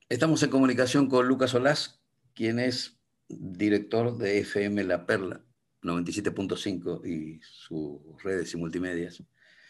Estamos en comunicación con Lucas Solás, quien es director de FM La Perla 97.5 y sus redes y multimedias,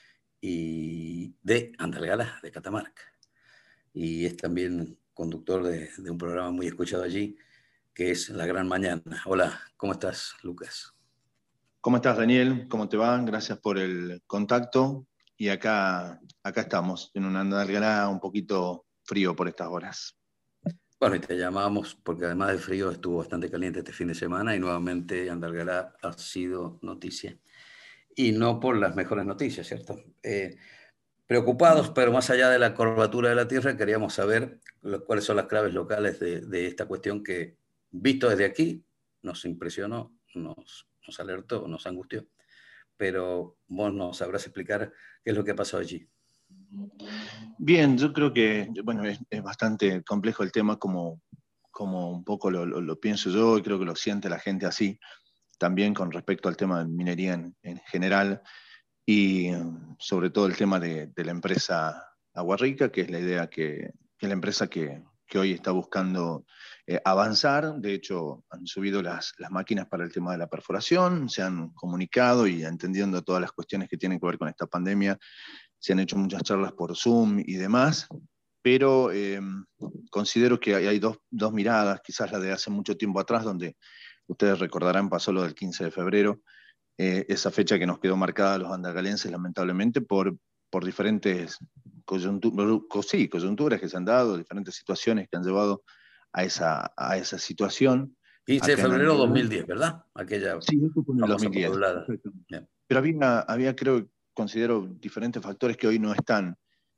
y de Andalgalá, de Catamarca. Y es también conductor de un programa muy escuchado allí, que es La Gran Mañana. Hola, ¿cómo estás, Lucas? ¿Cómo estás, Daniel? ¿Cómo te va? Gracias por el contacto. Y acá estamos, en una Andalgalá un poquito frío por estas horas. Bueno, y te llamábamos porque además de frío estuvo bastante caliente este fin de semana y nuevamente Andalgalá ha sido noticia. Y no por las mejores noticias, ¿cierto? Preocupados, pero más allá de la curvatura de la Tierra, queríamos saber cuáles son las claves locales de esta cuestión que, visto desde aquí, nos impresionó, nos alertó, nos angustió. Pero vos nos sabrás explicar qué es lo que ha pasado allí. Bien, yo creo que bueno, es bastante complejo el tema como un poco lo pienso yo y creo que lo siente la gente así, también con respecto al tema de minería en general y sobre todo el tema de la empresa Agua Rica, que es la idea que es la empresa que hoy está buscando avanzar. De hecho, han subido las máquinas para el tema de la perforación, se han comunicado y entendiendo todas las cuestiones que tienen que ver con esta pandemia, se han hecho muchas charlas por Zoom y demás, pero considero que hay dos miradas, quizás la de hace mucho tiempo atrás, donde ustedes recordarán pasó lo del 15 de febrero, esa fecha que nos quedó marcada a los andalgalenses lamentablemente por diferentes coyunturas que se han dado, diferentes situaciones que han llevado a esa situación. 15 de Acá en febrero de Andalgalá. 2010, ¿verdad? Aquella Sí, eso fue en el famosa 2010. pueblada. Exactamente. Bien. Pero había, creo, considero diferentes factores que hoy no están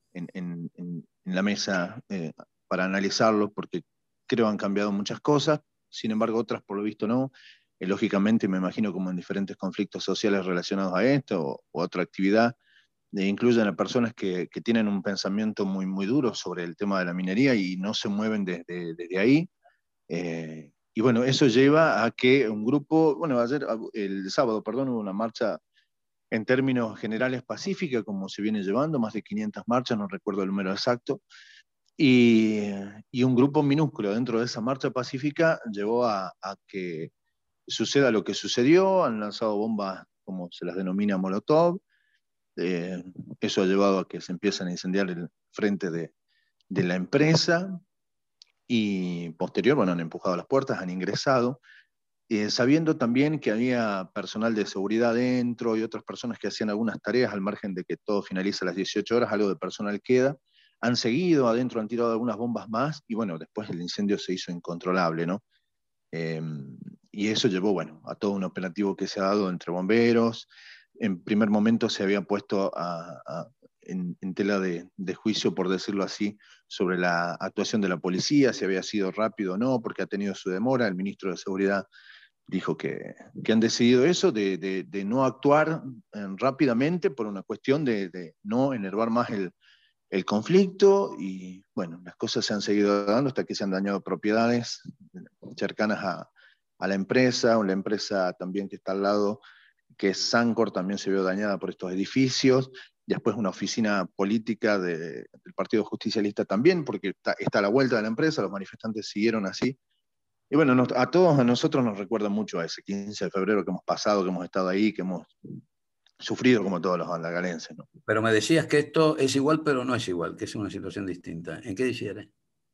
en la mesa para analizarlos, porque creo han cambiado muchas cosas, sin embargo otras por lo visto no. Lógicamente me imagino como en diferentes conflictos sociales relacionados a esto o otra actividad, incluyen a personas que tienen un pensamiento muy, muy duro sobre el tema de la minería y no se mueven desde ahí. Y bueno, eso lleva a que un grupo, bueno, el sábado, perdón, hubo una marcha en términos generales pacífica, como se viene llevando, más de 500 marchas, no recuerdo el número exacto, y, y un grupo minúsculo dentro de esa marcha pacífica llevó a que suceda lo que sucedió, han lanzado bombas, como se las denomina Molotov, eh, eso ha llevado a que se empiecen a incendiar el frente de la empresa, y posterior, bueno, han empujado las puertas, han ingresado, sabiendo también que había personal de seguridad dentro y otras personas que hacían algunas tareas al margen de que todo finaliza a las 18 horas, algo de personal queda. Han seguido adentro, han tirado algunas bombas más y bueno, después el incendio se hizo incontrolable, ¿no? Eh, y eso llevó, bueno, a todo un operativo que se ha dado entre bomberos. En primer momento se había puesto en tela de juicio, por decirlo así, sobre la actuación de la policía, si había sido rápido o no, porque ha tenido su demora. El ministro de Seguridad dijo que han decidido eso, de no actuar rápidamente por una cuestión de no enervar más el conflicto, y bueno, las cosas se han seguido dando hasta que se han dañado propiedades cercanas a la empresa, o la empresa también que está al lado, que es Sancor, también se vio dañada por estos edificios. Después una oficina política del Partido Justicialista también, porque está a la vuelta de la empresa, los manifestantes siguieron así. Y bueno, a nosotros nos recuerda mucho a ese 15 de febrero que hemos pasado, que hemos estado ahí, que hemos sufrido como todos los andalgalenses, ¿no? Pero me decías que esto es igual, pero no es igual, que es una situación distinta. ¿En qué difiere?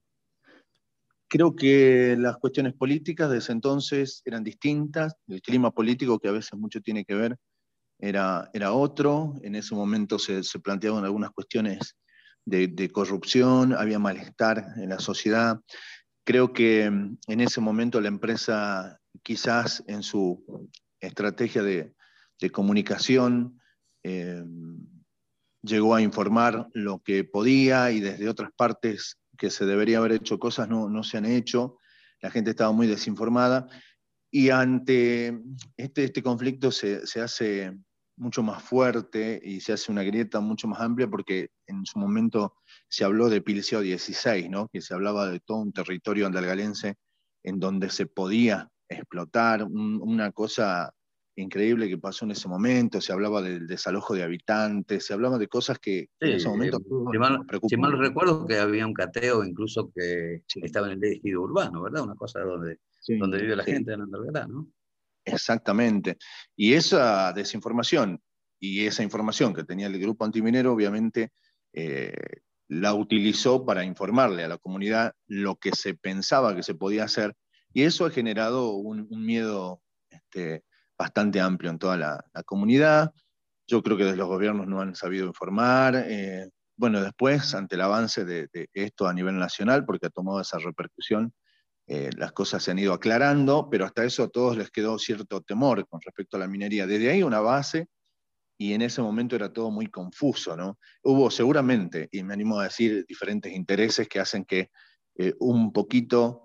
Creo que las cuestiones políticas de ese entonces eran distintas, el clima político, que a veces mucho tiene que ver, era otro. En ese momento se planteaban algunas cuestiones de corrupción, había malestar en la sociedad. Creo que en ese momento la empresa, quizás en su estrategia de comunicación, eh, llegó a informar lo que podía, y desde otras partes que se debería haber hecho cosas no se han hecho. La gente estaba muy desinformada y ante este conflicto se hace mucho más fuerte y se hace una grieta mucho más amplia, porque en su momento se habló de Pilceo 16, ¿no? Que se hablaba de todo un territorio andalgalense en donde se podía explotar una cosa increíble que pasó en ese momento, se hablaba del desalojo de habitantes, se hablaba de cosas que Sí, en ese momento a todos nos si preocupó. mal recuerdo que había un cateo incluso que Sí, estaba en el ejido urbano, ¿verdad? Una cosa donde sí, vive la sí, gente en Andalgalá, ¿no? exactamente. Y esa desinformación y esa información que tenía el grupo antiminero, obviamente, eh, la utilizó para informarle a la comunidad lo que se pensaba que se podía hacer, y eso ha generado un miedo bastante amplio en toda la comunidad. Yo creo que desde los gobiernos no han sabido informar. Bueno, después, ante el avance de esto a nivel nacional, porque ha tomado esa repercusión, las cosas se han ido aclarando, pero hasta eso a todos les quedó cierto temor con respecto a la minería. Desde ahí una base, y en ese momento era todo muy confuso, ¿no? Hubo seguramente, y me animo a decir, diferentes intereses que hacen que un poquito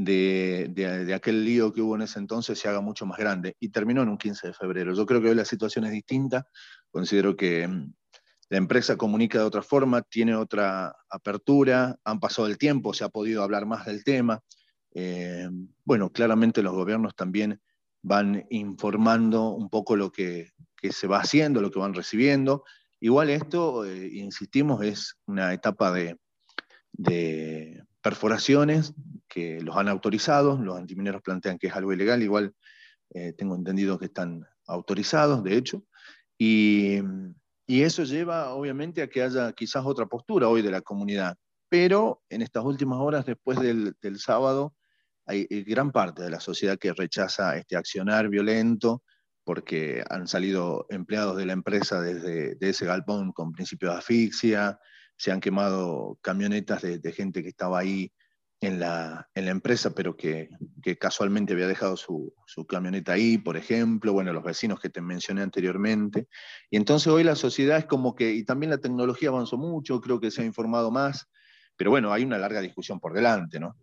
de aquel lío que hubo en ese entonces se haga mucho más grande, y terminó en un 15 de febrero. Yo creo que hoy la situación es distinta, considero que la empresa comunica de otra forma, tiene otra apertura, han pasado el tiempo, se ha podido hablar más del tema. Eh, bueno, claramente los gobiernos también van informando un poco lo que se va haciendo, lo que van recibiendo. Igual esto, insistimos, es una etapa de perforaciones que los han autorizado, los antimineros plantean que es algo ilegal, igual tengo entendido que están autorizados, de hecho, y, y eso lleva obviamente a que haya quizás otra postura hoy de la comunidad, pero en estas últimas horas, después del sábado, hay gran parte de la sociedad que rechaza este accionar violento, porque han salido empleados de la empresa desde de ese galpón con principios de asfixia, se han quemado camionetas de gente que estaba ahí en la empresa, pero que casualmente había dejado su camioneta ahí, por ejemplo, bueno, los vecinos que te mencioné anteriormente. Y entonces hoy la sociedad es como que, y también la tecnología avanzó mucho, creo que se ha informado más, pero bueno, hay una larga discusión por delante, ¿no?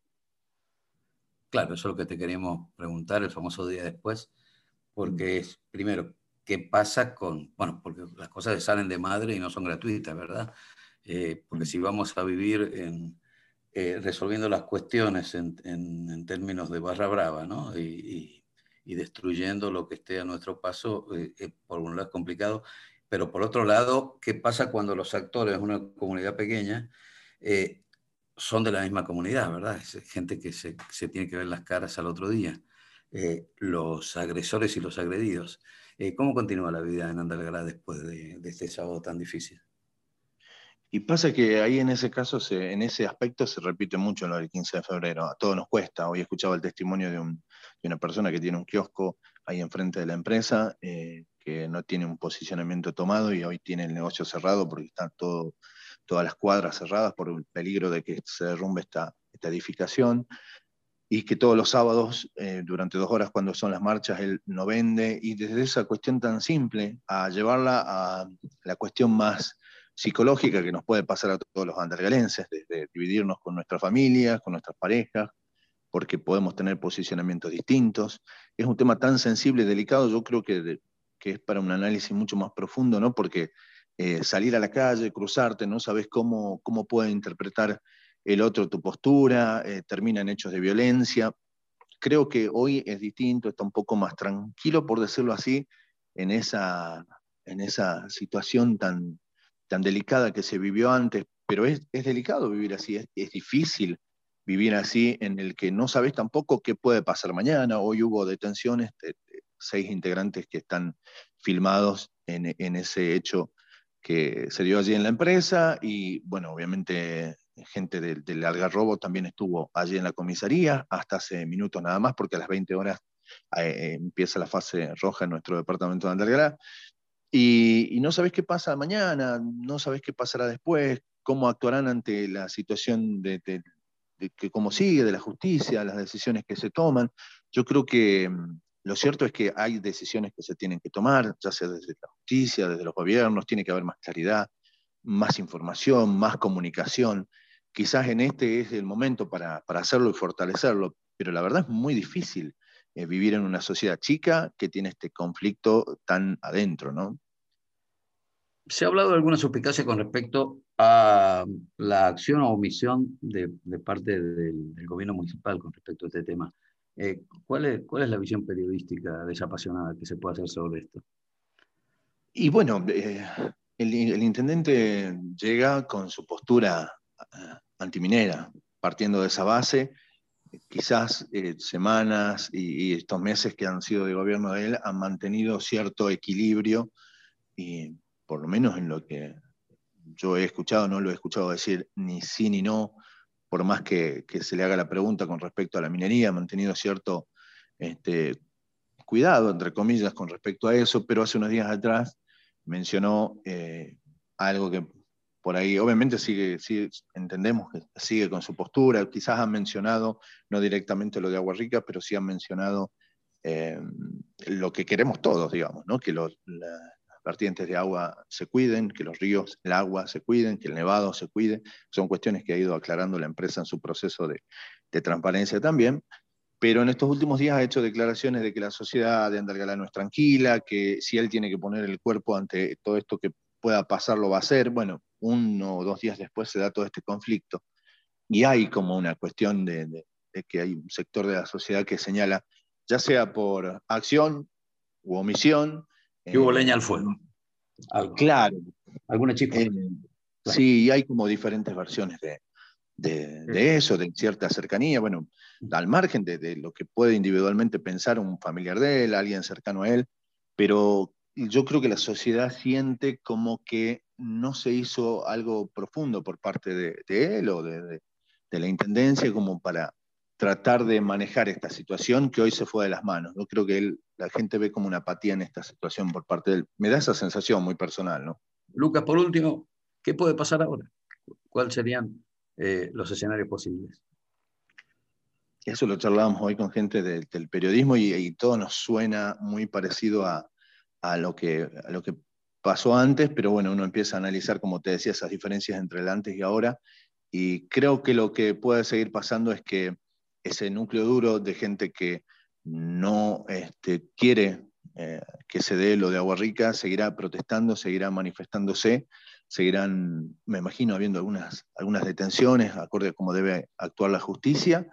Claro, eso es lo que te queríamos preguntar el famoso día después, Mm. porque es, primero, ¿qué pasa con, bueno, porque las cosas salen de madre y no son gratuitas, ¿verdad? Porque Mm. si vamos a vivir resolviendo las cuestiones en términos de barra brava, ¿no? Y destruyendo lo que esté a nuestro paso, por un lado es complicado, pero por otro lado, ¿qué pasa cuando los actores de una comunidad pequeña eh, son de la misma comunidad, ¿verdad? Es gente que se tiene que ver las caras al otro día, los agresores y los agredidos. ¿Cómo continúa la vida en Andalgalá después de este sábado tan difícil? Y pasa que ahí en ese caso, en ese aspecto se repite mucho lo del 15 de febrero. A todos nos cuesta. Hoy escuchaba el testimonio de una persona que tiene un kiosco ahí enfrente de la empresa, que no tiene un posicionamiento tomado y hoy tiene el negocio cerrado porque están todas las cuadras cerradas por el peligro de que se derrumbe esta edificación, y que todos los sábados, durante 2 horas cuando son las marchas, él no vende, y desde esa cuestión tan simple a llevarla a la cuestión más psicológica que nos puede pasar a todos los andergalenses, desde dividirnos con nuestras familias, con nuestras parejas, porque podemos tener posicionamientos distintos. Es un tema tan sensible y delicado, yo creo que es para un análisis mucho más profundo, ¿no? Porque salir a la calle, cruzarte, no sabes cómo puede interpretar el otro tu postura, termina en hechos de violencia. Creo que hoy es distinto, está un poco más tranquilo, por decirlo así, en esa situación tan delicada que se vivió antes, pero es delicado vivir así, es difícil vivir así, en el que no sabes tampoco qué puede pasar mañana. Hoy hubo detenciones de 6 integrantes que están filmados en ese hecho que se dio allí en la empresa, y bueno, obviamente gente del Algarrobo también estuvo allí en la comisaría hasta hace minutos nada más, porque a las 20 horas empieza la fase roja en nuestro departamento de Andalgalá, y no sabes qué pasa mañana, no sabes qué pasará después, cómo actuarán ante la situación de que cómo sigue, de la justicia, las decisiones que se toman. Yo creo que lo cierto es que hay decisiones que se tienen que tomar, ya sea desde la justicia, desde los gobiernos, tiene que haber más claridad, más información, más comunicación. Quizás en este es el momento para hacerlo y fortalecerlo, pero la verdad es muy difícil vivir en una sociedad chica que tiene este conflicto tan adentro, ¿no? Se ha hablado de alguna suspicacia con respecto a la acción o omisión de parte del gobierno municipal con respecto a este tema. ¿Cuál es la visión periodística desapasionada que se puede hacer sobre esto? Y bueno, el intendente llega con su postura antiminera, partiendo de esa base. Quizás semanas y estos meses que han sido de gobierno de él han mantenido cierto equilibrio y por lo menos en lo que yo he escuchado, no lo he escuchado decir ni sí ni no, por más que se le haga la pregunta con respecto a la minería, ha mantenido cierto este, cuidado, entre comillas, con respecto a eso, pero hace unos días atrás mencionó algo que por ahí, obviamente entendemos que sigue con su postura, quizás han mencionado, no directamente lo de Agua Rica, pero sí han mencionado eh, lo que queremos todos, digamos, ¿no? Que las vertientes de agua se cuiden, que los ríos, el agua se cuiden, que el nevado se cuide. Son cuestiones que ha ido aclarando la empresa en su proceso de transparencia también. Pero en estos últimos días ha hecho declaraciones de que la sociedad de Andalgalá no es tranquila, que si él tiene que poner el cuerpo ante todo esto que pueda pasar, lo va a hacer. Bueno, 1 o 2 días después se da todo este conflicto. Y hay como una cuestión de que hay un sector de la sociedad que señala, ya sea por acción u omisión. Que hubo leña al fuego. Algo. Claro. ¿Alguna chispa? Claro. Sí, hay como diferentes versiones de eso, de cierta cercanía, bueno, al margen de lo que puede individualmente pensar un familiar de él, alguien cercano a él, pero yo creo que la sociedad siente como que no se hizo algo profundo por parte de él o de la intendencia como para tratar de manejar esta situación que hoy se fue de las manos. Yo creo que la gente ve como una apatía en esta situación por parte de él. Me da esa sensación muy personal, ¿no? Lucas, por último, ¿qué puede pasar ahora? ¿Cuáles serían los escenarios posibles? Eso lo charlábamos hoy con gente del periodismo y todo nos suena muy parecido a lo que pasó antes, pero bueno, uno empieza a analizar, como te decía, esas diferencias entre el antes y ahora, y creo que lo que puede seguir pasando es que ese núcleo duro de gente que no quiere que se dé lo de Agua Rica seguirá protestando, seguirá manifestándose, seguirán, me imagino, habiendo algunas detenciones, acorde a cómo debe actuar la justicia,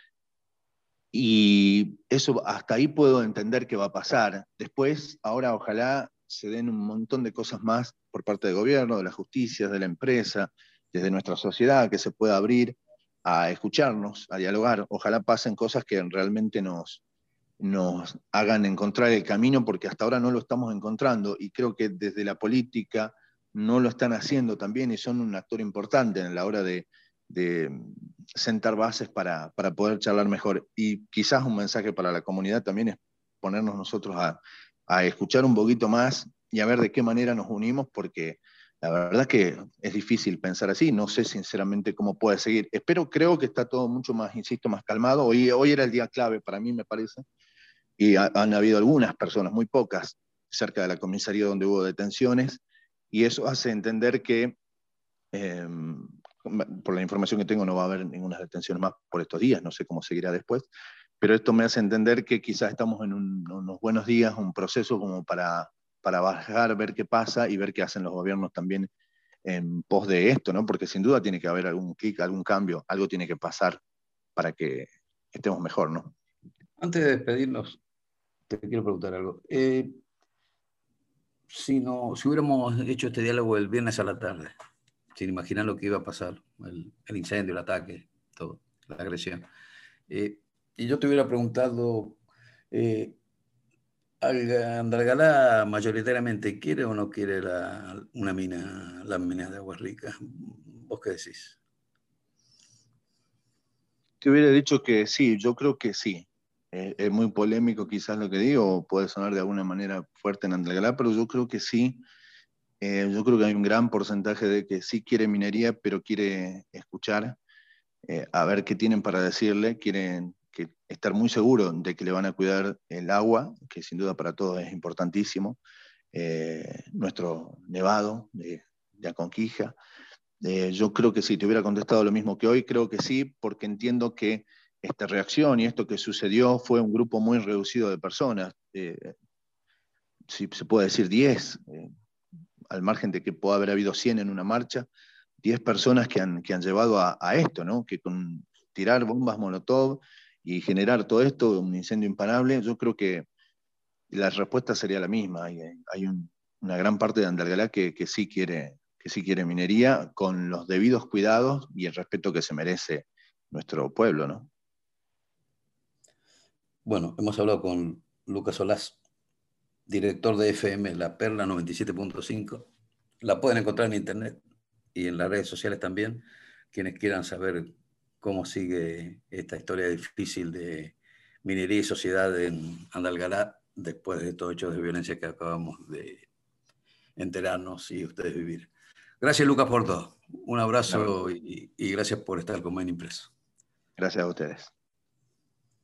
y eso hasta ahí puedo entender que va a pasar. Después, ahora ojalá se den un montón de cosas más por parte del gobierno, de la justicia, de la empresa, desde nuestra sociedad, que se pueda abrir a escucharnos, a dialogar. Ojalá pasen cosas que realmente nos hagan encontrar el camino, porque hasta ahora no lo estamos encontrando y creo que desde la política no lo están haciendo también y son un actor importante en la hora de sentar bases para poder charlar mejor. Y quizás un mensaje para la comunidad también es ponernos nosotros a escuchar un poquito más y a ver de qué manera nos unimos, porque la verdad que es difícil pensar así, no sé sinceramente cómo puede seguir. Creo que está todo mucho más, insisto, más calmado. Hoy era el día clave para mí, me parece, y han habido algunas personas, muy pocas, cerca de la comisaría donde hubo detenciones, y eso hace entender que eh, por la información que tengo no va a haber ninguna detención más por estos días, no sé cómo seguirá después, pero esto me hace entender que quizás estamos en unos buenos días, un proceso como para bajar, ver qué pasa y ver qué hacen los gobiernos también en pos de esto, ¿no? Porque sin duda tiene que haber algún clic, algún cambio, algo tiene que pasar para que estemos mejor, ¿no? Antes de despedirnos, te quiero preguntar algo. Si hubiéramos hecho este diálogo el viernes a la tarde, sin imaginar lo que iba a pasar, el incendio, el ataque, todo, la agresión, y yo te hubiera preguntado, eh, ¿Andalgalá mayoritariamente quiere o no quiere una mina, las minas de Agua Rica? ¿Vos qué decís? Te hubiera dicho que sí, yo creo que sí. Es muy polémico quizás lo que digo, puede sonar de alguna manera fuerte en Andalgalá, pero yo creo que sí. Yo creo que hay un gran porcentaje de que sí quiere minería, pero quiere escuchar, a ver qué tienen para decirle, quieren estar muy seguros de que le van a cuidar el agua, que sin duda para todos es importantísimo, nuestro nevado de Aconquija. Yo creo que sí, te hubiera contestado lo mismo que hoy, creo que sí, porque entiendo que esta reacción y esto que sucedió fue un grupo muy reducido de personas, si se puede decir 10, al margen de que pueda haber habido 100 en una marcha, 10 personas que han llevado a esto, ¿no? Que con tirar bombas Molotov y generar todo esto, un incendio imparable, yo creo que la respuesta sería la misma. Hay una gran parte de Andalgalá que sí quiere minería con los debidos cuidados y el respeto que se merece nuestro pueblo, ¿no? Bueno, hemos hablado con Lucas Solás, director de FM La Perla 97.5. La pueden encontrar en internet y en las redes sociales también. Quienes quieran saber cómo sigue esta historia difícil de minería y sociedad en Andalgalá después de estos hechos de violencia que acabamos de enterarnos y ustedes vivir. Gracias, Lucas, por todo. Un No, abrazo y gracias por estar con Main Impreso. gracias a ustedes.